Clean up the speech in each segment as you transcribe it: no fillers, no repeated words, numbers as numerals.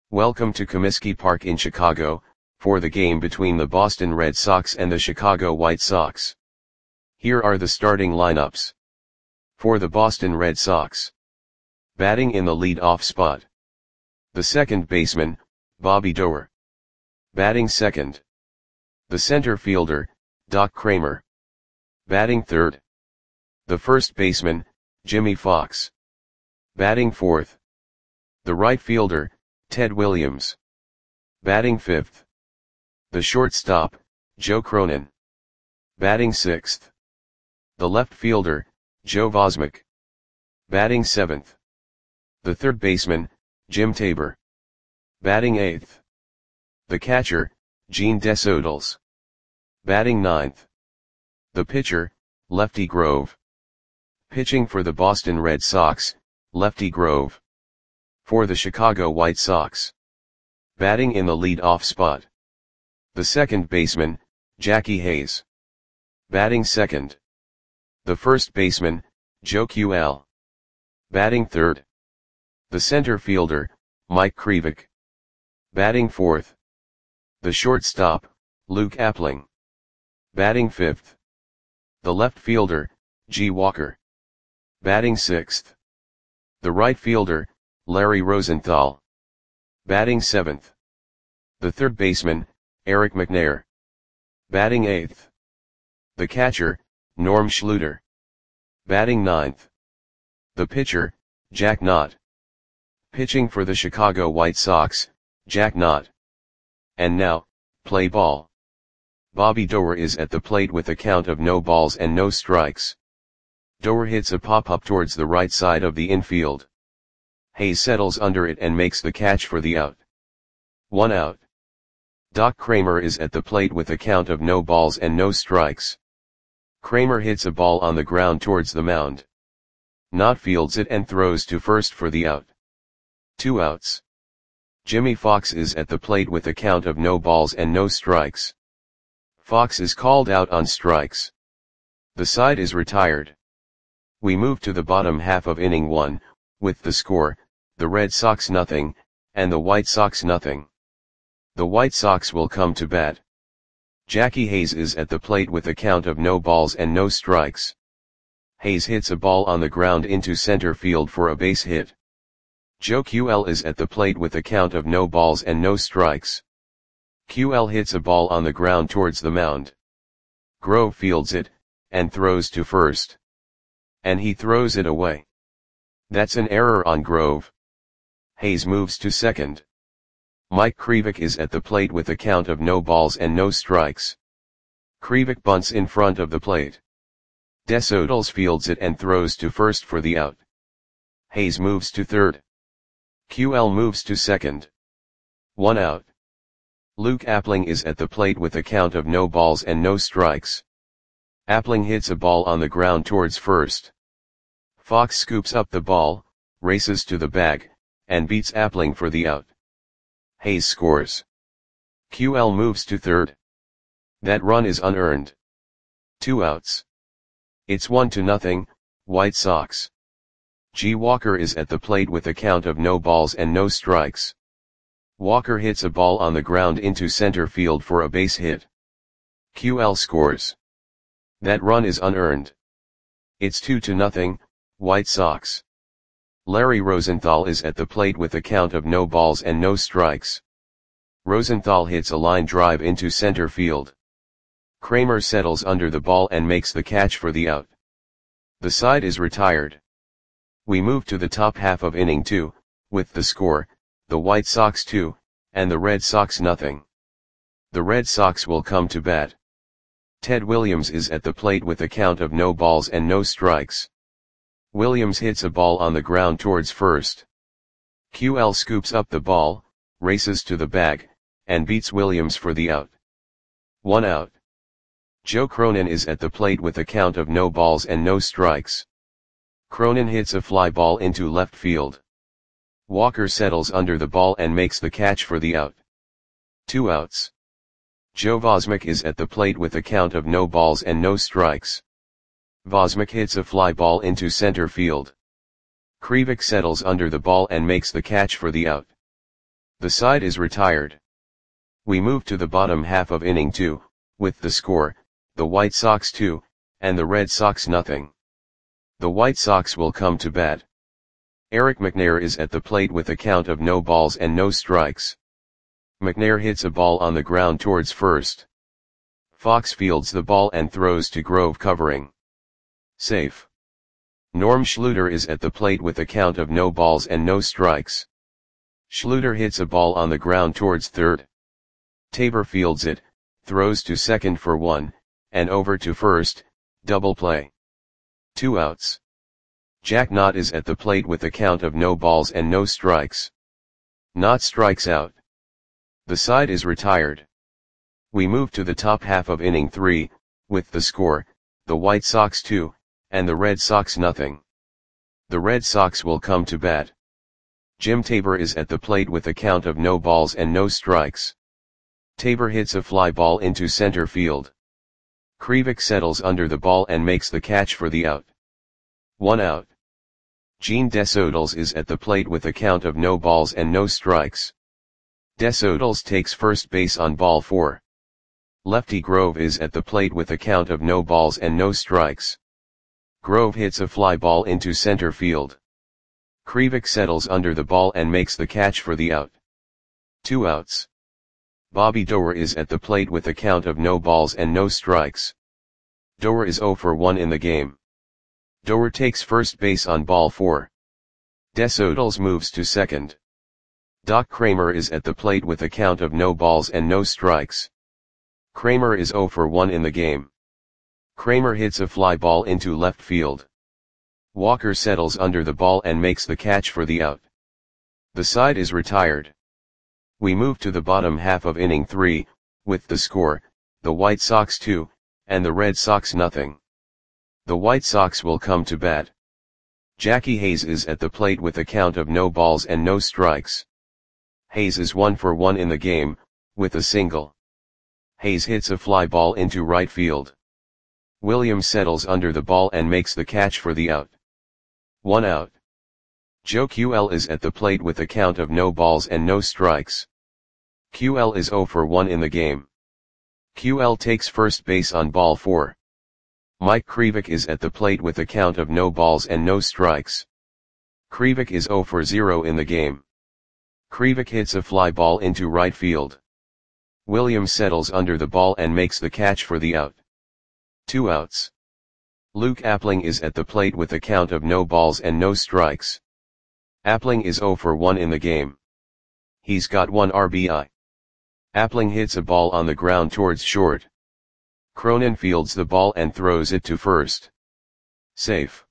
Welcome to Comiskey Park in Chicago, for the game between the Boston Red Sox and the Chicago White Sox. Here are the starting lineups. For the Boston Red Sox. Batting in the lead-off spot. The second baseman, Bobby Doerr. Batting second. The center fielder, Doc Cramer. Batting third. The first baseman, Jimmie Foxx. Batting fourth. The right fielder, Ted Williams. Batting fifth. The shortstop, Joe Cronin. Batting sixth. The left fielder, Joe Vosmek. Batting seventh. The third baseman, Jim Tabor. Batting eighth. The catcher, Gene Desodals. Batting ninth. The pitcher, Lefty Grove. Pitching for the Boston Red Sox, Lefty Grove. For the Chicago White Sox. Batting in the lead-off spot. The second baseman, Jackie Hayes. Batting second. The first baseman, Joe QL. Batting third. The center fielder, Mike Krivik. Batting fourth. The shortstop, Luke Appling. Batting fifth. The left fielder, G. Walker. Batting sixth. The right fielder, Larry Rosenthal. Batting seventh. The third baseman, Eric McNair. Batting eighth. The catcher, Norm Schluter. Batting ninth. The pitcher, Jack Knott. Pitching for the Chicago White Sox, Jack Knott. And now, play ball. Bobby Doerr is at the plate with a count of no balls and no strikes. Doerr hits a pop-up towards the right side of the infield. Hayes settles under it and makes the catch for the out. 1 out. Doc Cramer is at the plate with a count of no balls and no strikes. Cramer hits a ball on the ground towards the mound. Knott fields it and throws to first for the out. 2 outs. Jimmie Foxx is at the plate with a count of no balls and no strikes. Foxx is called out on strikes. The side is retired. We move to the bottom half of inning 1, with the score, the Red Sox nothing, and the White Sox nothing. The White Sox will come to bat. Jackie Hayes is at the plate with a count of no balls and no strikes. Hayes hits a ball on the ground into center field for a base hit. Joe QL is at the plate with a count of no balls and no strikes. QL hits a ball on the ground towards the mound. Grove fields it, and throws to first. And he throws it away. That's an error on Grove. Hayes moves to second. Mike Krivik is at the plate with a count of no balls and no strikes. Krivik bunts in front of the plate. Desodals fields it and throws to first for the out. Hayes moves to third. QL moves to second. 1 out. Luke Appling is at the plate with a count of no balls and no strikes. Appling hits a ball on the ground towards first. Foxx scoops up the ball, races to the bag, and beats Appling for the out. Hayes scores. QL moves to third. That run is unearned. 2 outs. It's 1-0, White Sox. G. Walker is at the plate with a count of no balls and no strikes. Walker hits a ball on the ground into center field for a base hit. QL scores. That run is unearned. It's 2-0, White Sox. Larry Rosenthal is at the plate with a count of no balls and no strikes. Rosenthal hits a line drive into center field. Cramer settles under the ball and makes the catch for the out. The side is retired. We move to the top half of inning 2, with the score, the White Sox 2, and the Red Sox nothing. The Red Sox will come to bat. Ted Williams is at the plate with a count of no balls and no strikes. Williams hits a ball on the ground towards first. QL scoops up the ball, races to the bag, and beats Williams for the out. 1 out. Joe Cronin is at the plate with a count of no balls and no strikes. Cronin hits a fly ball into left field. Walker settles under the ball and makes the catch for the out. 2 outs. Joe Vosmek is at the plate with a count of no balls and no strikes. Vosmek hits a fly ball into center field. Krivik settles under the ball and makes the catch for the out. The side is retired. We move to the bottom half of inning 2, with the score, the White Sox 2, and the Red Sox nothing. The White Sox will come to bat. Eric McNair is at the plate with a count of no balls and no strikes. McNair hits a ball on the ground towards first. Fox fields the ball and throws to Grove covering. Safe. Norm Schluter is at the plate with a count of no balls and no strikes. Schluter hits a ball on the ground towards third. Tabor fields it, throws to second for 1, and over to first, double play. 2 outs. Jack Knott is at the plate with a count of no balls and no strikes. Knott strikes out. The side is retired. We move to the top half of inning 3, with the score, the White Sox 2, and the Red Sox nothing. The Red Sox will come to bat. Jim Tabor is at the plate with a count of no balls and no strikes. Tabor hits a fly ball into center field. Krivik settles under the ball and makes the catch for the out. 1 out. Gene Desodals is at the plate with a count of no balls and no strikes. Desodals takes first base on ball 4. Lefty Grove is at the plate with a count of no balls and no strikes. Grove hits a fly ball into center field. Krivik settles under the ball and makes the catch for the out. 2 outs. Bobby Doerr is at the plate with a count of no balls and no strikes. Doerr is 0 for 1 in the game. Doerr takes first base on ball 4. Desodals moves to second. Doc Kramer is at the plate with a count of no balls and no strikes. Kramer is 0 for 1 in the game. Kramer hits a fly ball into left field. Walker settles under the ball and makes the catch for the out. The side is retired. We move to the bottom half of inning 3, with the score, the White Sox 2, and the Red Sox nothing. The White Sox will come to bat. Jackie Hayes is at the plate with a count of no balls and no strikes. Hayes is 1 for 1 in the game, with a single. Hayes hits a fly ball into right field. Williams settles under the ball and makes the catch for the out. 1 out. Joe QL is at the plate with a count of no balls and no strikes. QL is 0 for 1 in the game. QL takes first base on ball 4. Mike Krivik is at the plate with a count of no balls and no strikes. Krivik is 0 for 0 in the game. Krivik hits a fly ball into right field. Williams settles under the ball and makes the catch for the out. 2 outs. Luke Appling is at the plate with a count of no balls and no strikes. Appling is 0 for 1 in the game. He's got 1 RBI. Appling hits a ball on the ground towards short. Cronin fields the ball and throws it to first. Safe.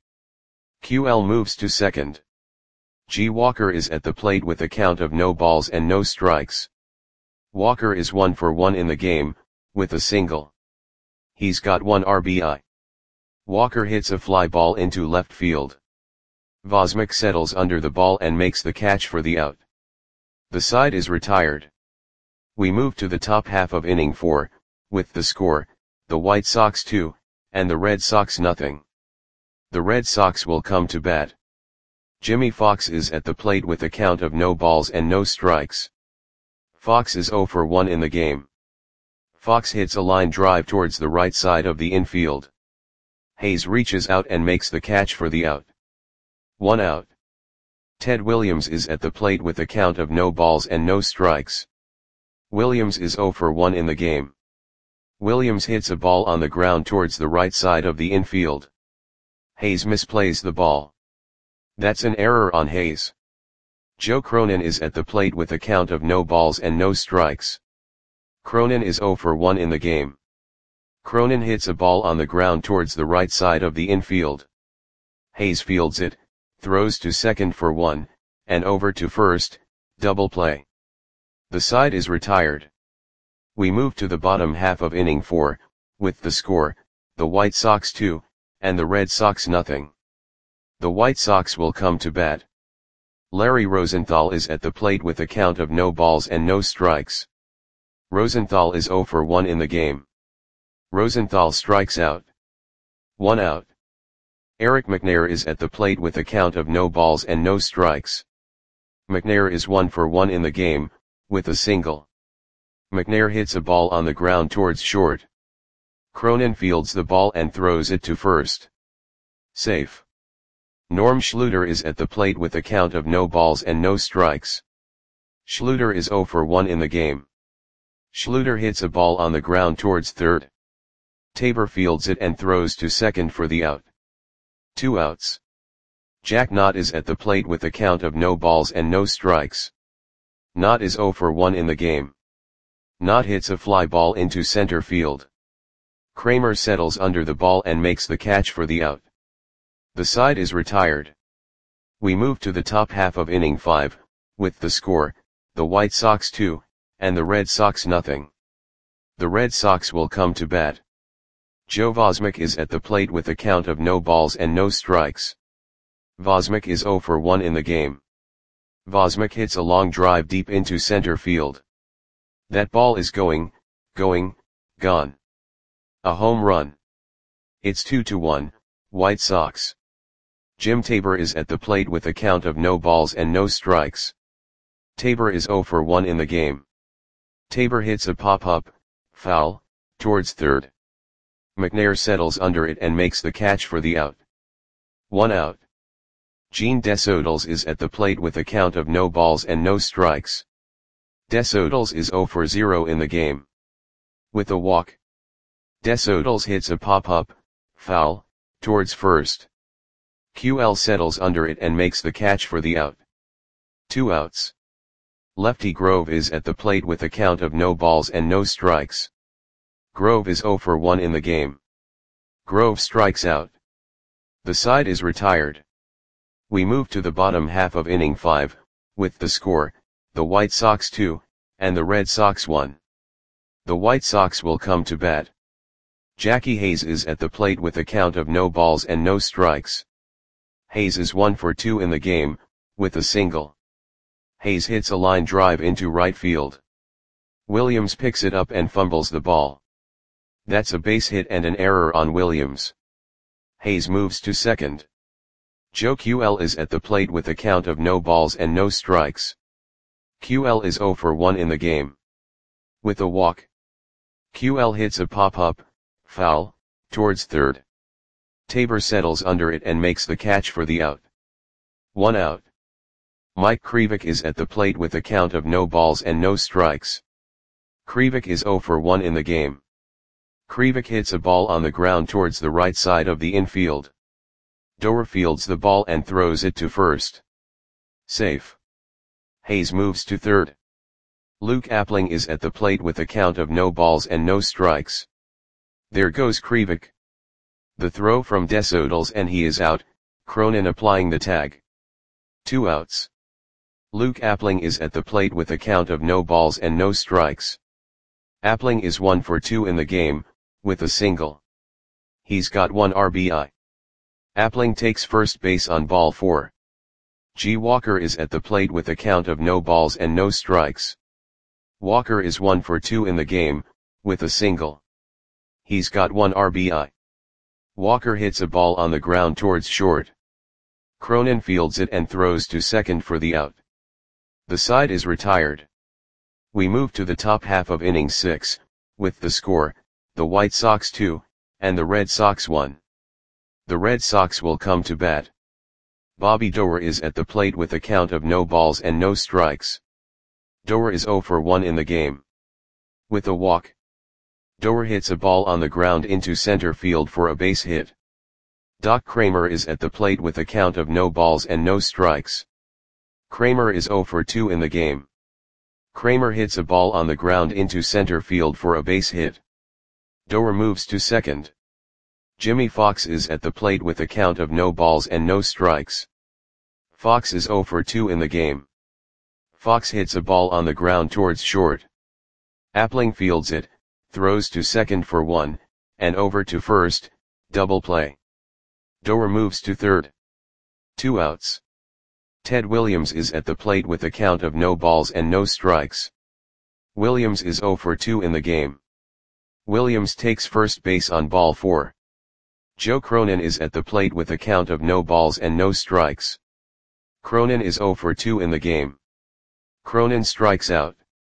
QL moves to second. G. Walker is at the plate with a count of no balls and no strikes. Walker is 1 for 1 in the game, with a single. He's got 1 RBI. Walker hits a fly ball into left field. Vosmick settles under the ball and makes the catch for the out. The side is retired. We move to the top half of inning 4, with the score, the White Sox 2, and the Red Sox nothing. The Red Sox will come to bat. Jimmy Fox is at the plate with a count of no balls and no strikes. Fox is 0 for 1 in the game. Fox hits a line drive towards the right side of the infield. Hayes reaches out and makes the catch for the out. 1 out. Ted Williams is at the plate with a count of no balls and no strikes. Williams is 0 for 1 in the game. Williams hits a ball on the ground towards the right side of the infield. Hayes misplays the ball. That's an error on Hayes. Joe Cronin is at the plate with a count of no balls and no strikes. Cronin is 0 for 1 in the game. Cronin hits a ball on the ground towards the right side of the infield. Hayes fields it, throws to second for 1, and over to first, double play. The side is retired. We move to the bottom half of inning 4, with the score, the White Sox 2, and the Red Sox nothing. The White Sox will come to bat. Larry Rosenthal is at the plate with a count of no balls and no strikes. Rosenthal is 0 for 1 in the game. Rosenthal strikes out. 1 out. Eric McNair is at the plate with a count of no balls and no strikes. McNair is 1 for 1 in the game, with a single. McNair hits a ball on the ground towards short. Cronin fields the ball and throws it to first. Safe. Norm Schluter is at the plate with a count of no balls and no strikes. Schluter is 0 for 1 in the game. Schluter hits a ball on the ground towards third. Tabor fields it and throws to second for the out. 2 outs. Jack Knott is at the plate with a count of no balls and no strikes. Knott is 0 for 1 in the game. Knott hits a fly ball into center field. Kramer settles under the ball and makes the catch for the out. The side is retired. We move to the top half of inning 5, with the score, the White Sox 2, and the Red Sox nothing. The Red Sox will come to bat. Joe Vosmek is at the plate with a count of no balls and no strikes. Vosmek is 0 for 1 in the game. Vosmek hits a long drive deep into center field. That ball is gone. A home run. It's 2-1, White Sox. Jim Tabor is at the plate with a count of no balls and no strikes. Tabor is 0 for 1 in the game. Tabor hits a pop-up, foul, towards third. McNair settles under it and makes the catch for the out. 1 out. Gene Desodals is at the plate with a count of no balls and no strikes. Desodals is 0 for 0 in the game. With a walk. Desodals hits a pop-up, foul, towards first. QL settles under it and makes the catch for the out. 2 outs. Lefty Grove is at the plate with a count of no balls and no strikes. Grove is 0 for 1 in the game. Grove strikes out. The side is retired. We move to the bottom half of inning 5, with the score, the White Sox 2, and the Red Sox 1. The White Sox will come to bat. Jackie Hayes is at the plate with a count of no balls and no strikes. Hayes is 1 for 2 in the game, with a single. Hayes hits a line drive into right field. Williams picks it up and fumbles the ball. That's a base hit and an error on Williams. Hayes moves to second. Joe QL is at the plate with a count of no balls and no strikes. QL is 0 for 1 in the game. With a walk. QL hits a pop-up, foul, towards third. Tabor settles under it and makes the catch for the out. 1 out. Mike Krivik is at the plate with a count of no balls and no strikes. Krivik is 0 for 1 in the game. Krivik hits a ball on the ground towards the right side of the infield. Doer fields the ball and throws it to first. Safe. Hayes moves to third. Luke Appling is at the plate with a count of no balls and no strikes. There goes Krivik. The throw from Desodals and he is out, Cronin applying the tag. 2 outs. Luke Appling is at the plate with a count of no balls and no strikes. Appling is 1 for 2 in the game, with a single. He's got 1 RBI. Appling takes first base on ball 4. G. Walker is at the plate with a count of no balls and no strikes. Walker is 1 for 2 in the game, with a single. He's got 1 RBI. Walker hits a ball on the ground towards short. Cronin fields it and throws to second for the out. The side is retired. We move to the top half of inning 6, with the score, the White Sox 2, and the Red Sox 1. The Red Sox will come to bat. Bobby Doer is at the plate with a count of no balls and no strikes. Doer is 0 for 1 in the game. With a walk. Doer hits a ball on the ground into center field for a base hit. Doc Kramer is at the plate with a count of no balls and no strikes. Kramer is 0 for 2 in the game. Kramer hits a ball on the ground into center field for a base hit. Doer moves to second. Jimmy Fox is at the plate with a count of no balls and no strikes. Fox is 0 for 2 in the game. Fox hits a ball on the ground towards short. Appling fields it, throws to second for 1, and over to first, double play. Doer moves to third. 2 outs. Ted Williams is at the plate with a count of no balls and no strikes. Williams is 0 for 2 in the game. Williams takes first base on ball 4. Joe Cronin is at the plate with a count of no balls and no strikes. Cronin is 0 for 2 in the game. Cronin strikes out.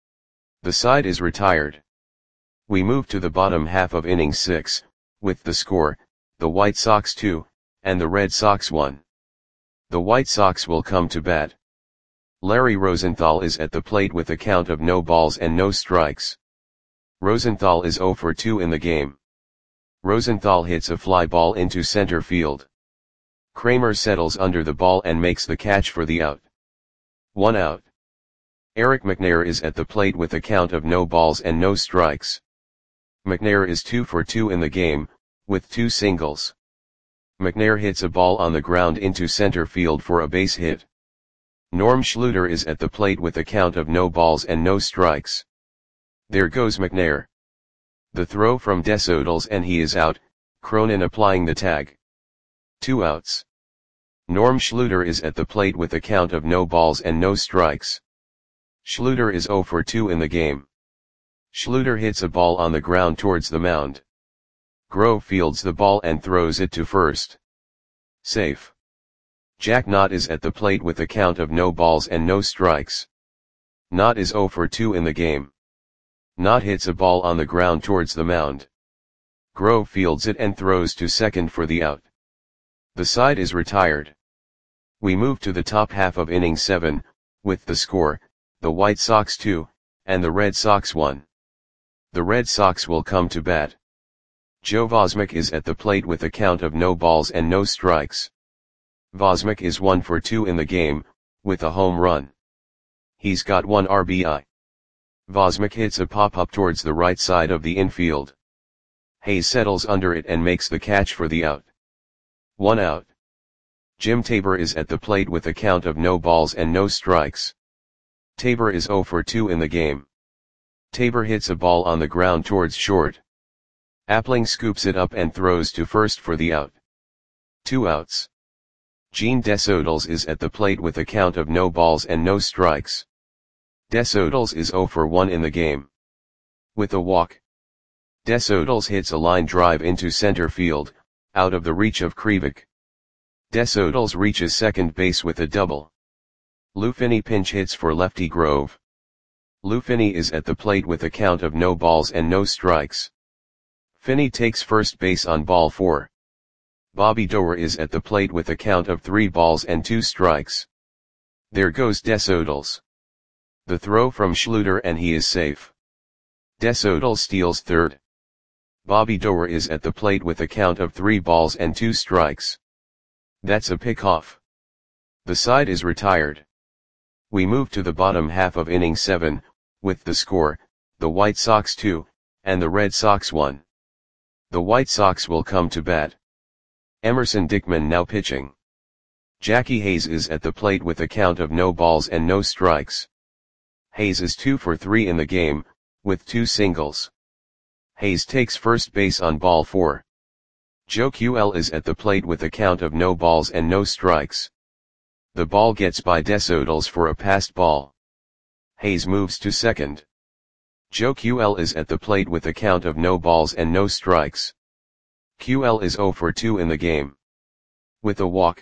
The side is retired. We move to the bottom half of inning 6, with the score, the White Sox 2, and the Red Sox 1. The White Sox will come to bat. Larry Rosenthal is at the plate with a count of no balls and no strikes. Rosenthal is 0 for 2 in the game. Rosenthal hits a fly ball into center field. Kramer settles under the ball and makes the catch for the out. 1 out. Eric McNair is at the plate with a count of no balls and no strikes. McNair is 2 for 2 in the game, with 2 singles. McNair hits a ball on the ground into center field for a base hit. Norm Schluter is at the plate with a count of no balls and no strikes. There goes McNair. The throw from Desodals and he is out, Cronin applying the tag. 2 outs. Norm Schluter is at the plate with a count of no balls and no strikes. Schluter is 0 for 2 in the game. Schluter hits a ball on the ground towards the mound. Grove fields the ball and throws it to first. Safe. Jack Knott is at the plate with a count of no balls and no strikes. Knott is 0 for 2 in the game. Knott hits a ball on the ground towards the mound. Grove fields it and throws to second for the out. The side is retired. We move to the top half of inning 7, with the score, the White Sox 2, and the Red Sox 1. The Red Sox will come to bat. Joe Vosmek is at the plate with a count of no balls and no strikes. Vosmek is 1 for 2 in the game, with a home run. He's got 1 RBI. Vosmek hits a pop-up towards the right side of the infield. Hayes settles under it and makes the catch for the out. 1 out. Jim Tabor is at the plate with a count of no balls and no strikes. Tabor is 0 for 2 in the game. Tabor hits a ball on the ground towards short. Appling scoops it up and throws to first for the out. 2 outs. Gene Desodals is at the plate with a count of no balls and no strikes. Desodals is 0 for 1 in the game. With a walk. Desodals hits a line drive into center field, out of the reach of Krivik. Desodals reaches second base with a double. Lou Finney pinch hits for lefty Grove. Lou Finney is at the plate with a count of no balls and no strikes. Finney takes first base on ball 4. Bobby Doerr is at the plate with a count of 3 balls and 2 strikes. There goes Desodals. The throw from Schluter and he is safe. Desodals steals third. Bobby Doerr is at the plate with a count of 3 balls and 2 strikes. That's a pickoff. The side is retired. We move to the bottom half of inning 7, with the score, the White Sox 2, and the Red Sox 1. The White Sox will come to bat. Emerson Dickman now pitching. Jackie Hayes is at the plate with a count of no balls and no strikes. Hayes is 2 for 3 in the game, with 2 singles. Hayes takes first base on ball 4. Joe QL is at the plate with a count of no balls and no strikes. The ball gets by Desodals for a passed ball. Hayes moves to second. Joe QL is at the plate with a count of no balls and no strikes. QL is 0 for 2 in the game. With a walk.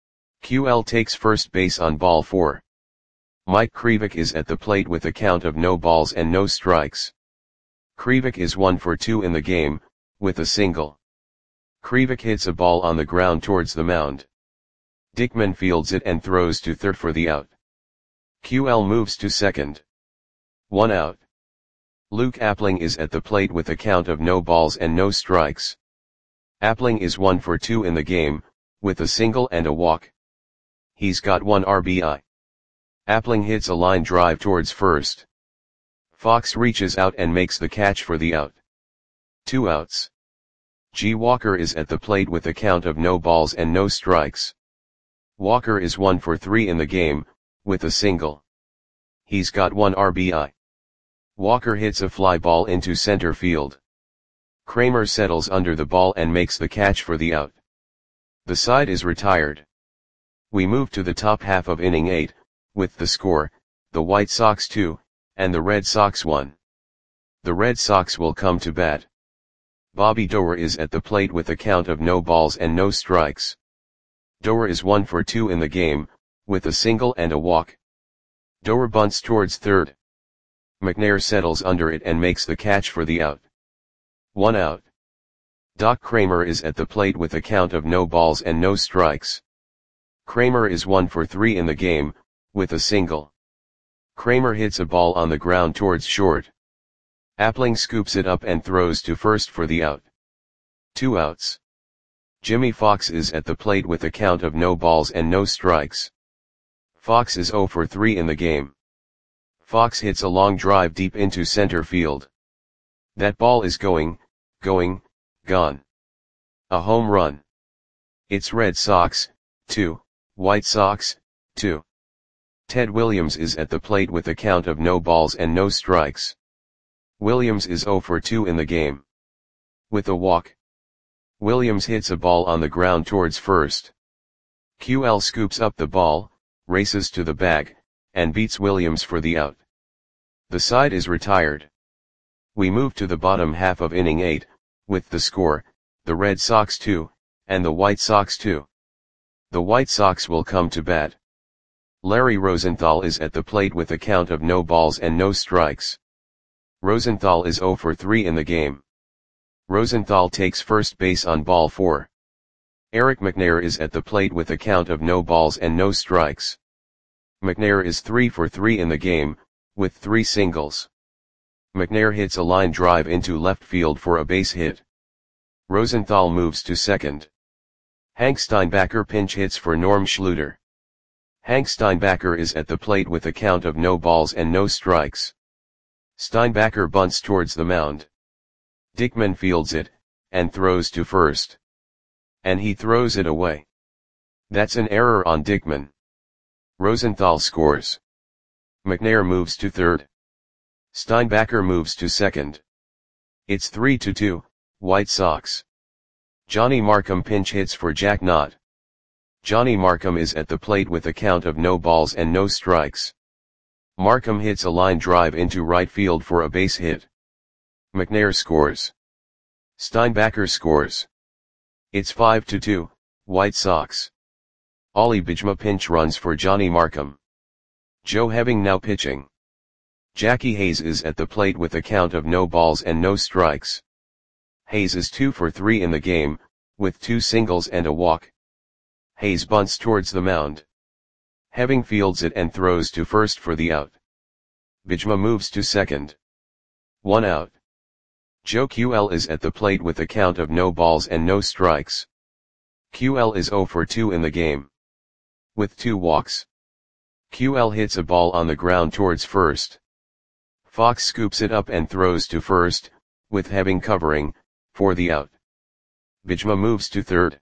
QL takes first base on ball 4. Mike Krivik is at the plate with a count of no balls and no strikes. Krivik is 1 for 2 in the game, with a single. Krivik hits a ball on the ground towards the mound. Dickman fields it and throws to third for the out. QL moves to second. 1 out. Luke Appling is at the plate with a count of no balls and no strikes. Appling is 1 for 2 in the game, with a single and a walk. He's got 1 RBI. Appling hits a line drive towards first. Fox reaches out and makes the catch for the out. 2 outs. G. Walker is at the plate with a count of no balls and no strikes. Walker is 1 for 3 in the game, with a single. He's got 1 RBI. Walker hits a fly ball into center field. Kramer settles under the ball and makes the catch for the out. The side is retired. We move to the top half of inning 8, with the score, the White Sox 2, and the Red Sox 1. The Red Sox will come to bat. Bobby Doerr is at the plate with a count of no balls and no strikes. Doerr is 1 for 2 in the game, with a single and a walk. Doerr bunts towards third. McNair settles under it and makes the catch for the out. 1 out. Doc Kramer is at the plate with a count of no balls and no strikes. Kramer is 1 for 3 in the game, with a single. Kramer hits a ball on the ground towards short. Appling scoops it up and throws to first for the out. 2 outs. Jimmy Fox is at the plate with a count of no balls and no strikes. Fox is 0 for 3 in the game. Fox hits a long drive deep into center field. That ball is gone. A home run. It's Red Sox, 2, White Sox, 2. Ted Williams is at the plate with a count of no balls and no strikes. Williams is 0 for 2 in the game. With a walk. Williams hits a ball on the ground towards first. QL scoops up the ball, races to the bag, and beats Williams for the out. The side is retired. We move to the bottom half of inning 8, with the score, the Red Sox 2, and the White Sox 2. The White Sox will come to bat. Larry Rosenthal is at the plate with a count of no balls and no strikes. Rosenthal is 0 for 3 in the game. Rosenthal takes first base on ball 4. Eric McNair is at the plate with a count of no balls and no strikes. McNair is 3 for 3 in the game, with 3 singles. McNair hits a line drive into left field for a base hit. Rosenthal moves to second. Hank Steinbacher pinch hits for Norm Schluter. Hank Steinbacher is at the plate with a count of no balls and no strikes. Steinbacher bunts towards the mound. Dickman fields it, and throws to first. And he throws it away. That's an error on Dickman. Rosenthal scores. McNair moves to third. Steinbacher moves to second. It's 3-2, White Sox. Johnny Markham pinch hits for Jack Knott. Johnny Markham is at the plate with a count of no balls and no strikes. Markham hits a line drive into right field for a base hit. McNair scores. Steinbacher scores. It's 5-2, White Sox. Ollie Bijma pinch runs for Johnny Markham. Joe Heving now pitching. Jackie Hayes is at the plate with a count of no balls and no strikes. Hayes is 2 for 3 in the game, with 2 singles and a walk. Hayes bunts towards the mound. Heving fields it and throws to first for the out. Bijma moves to second. 1 out. Joe QL is at the plate with a count of no balls and no strikes. QL is 0 for 2 in the game. With 2 walks. QL hits a ball on the ground towards first. Fox scoops it up and throws to first, with Heving covering, for the out. Bijma moves to third.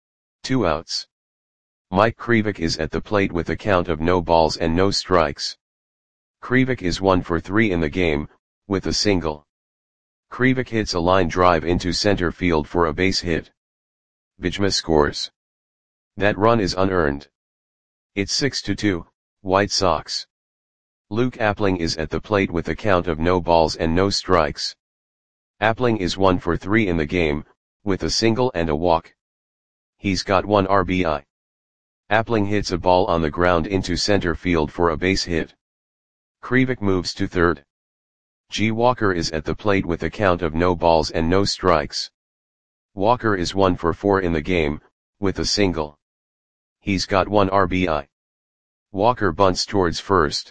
2 outs. Mike Krivik is at the plate with a count of no balls and no strikes. Krivik is 1 for 3 in the game, with a single. Krivik hits a line drive into center field for a base hit. Bijma scores. That run is unearned. It's 6-2, White Sox. Luke Appling is at the plate with a count of no balls and no strikes. Appling is 1 for 3 in the game, with a single and a walk. He's got 1 RBI. Appling hits a ball on the ground into center field for a base hit. Krivik moves to third. G. Walker is at the plate with a count of no balls and no strikes. Walker is 1 for 4 in the game, with a single. He's got 1 RBI. Walker bunts towards first.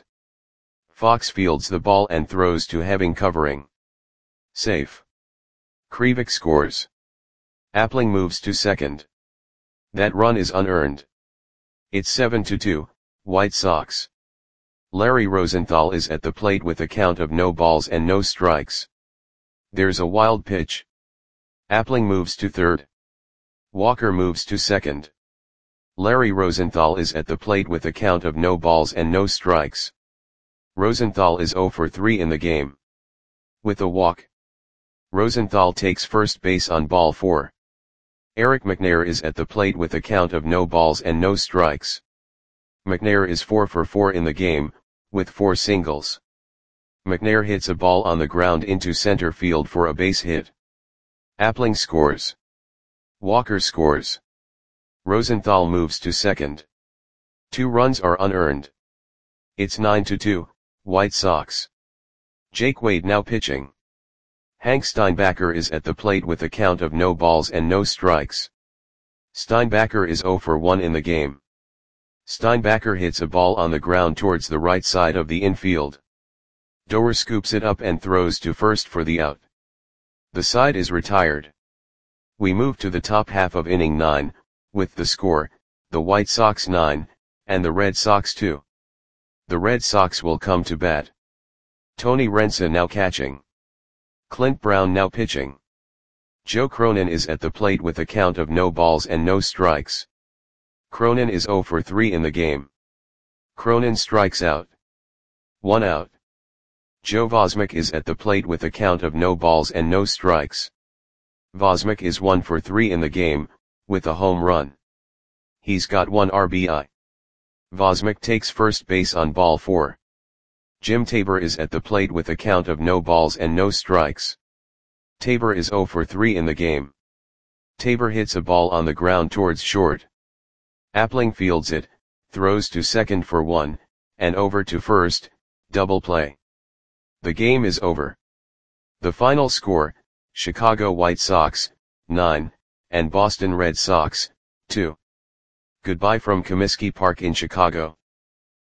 Fox fields the ball and throws to Heving covering. Safe. Krivik scores. Appling moves to second. That run is unearned. It's 7-2, White Sox. Larry Rosenthal is at the plate with a count of no balls and no strikes. There's a wild pitch. Appling moves to third. Walker moves to second. Larry Rosenthal is at the plate with a count of no balls and no strikes. Rosenthal is 0 for 3 in the game. With a walk. Rosenthal takes first base on ball 4. Eric McNair is at the plate with a count of no balls and no strikes. McNair is 4 for 4 in the game, with 4 singles. McNair hits a ball on the ground into center field for a base hit. Appling scores. Walker scores. Rosenthal moves to second. 2 runs are unearned. It's 9-2, White Sox. Jake Wade now pitching. Hank Steinbacher is at the plate with a count of no balls and no strikes. Steinbacher is 0 for 1 in the game. Steinbacher hits a ball on the ground towards the right side of the infield. Doer scoops it up and throws to first for the out. The side is retired. We move to the top half of inning 9, with the score, the White Sox 9, and the Red Sox 2. The Red Sox will come to bat. Tony Rensa now catching. Clint Brown now pitching. Joe Cronin is at the plate with a count of no balls and no strikes. Cronin is 0 for 3 in the game. Cronin strikes out. 1 out. Joe Vosmick is at the plate with a count of no balls and no strikes. Vosmick is 1 for 3 in the game, with a home run. He's got 1 RBI. Vosmick takes first base on ball 4. Jim Tabor is at the plate with a count of no balls and no strikes. Tabor is 0 for 3 in the game. Tabor hits a ball on the ground towards short. Appling fields it, throws to second for 1, and over to first, double play. The game is over. The final score, Chicago White Sox, 9, and Boston Red Sox, 2. Goodbye from Comiskey Park in Chicago.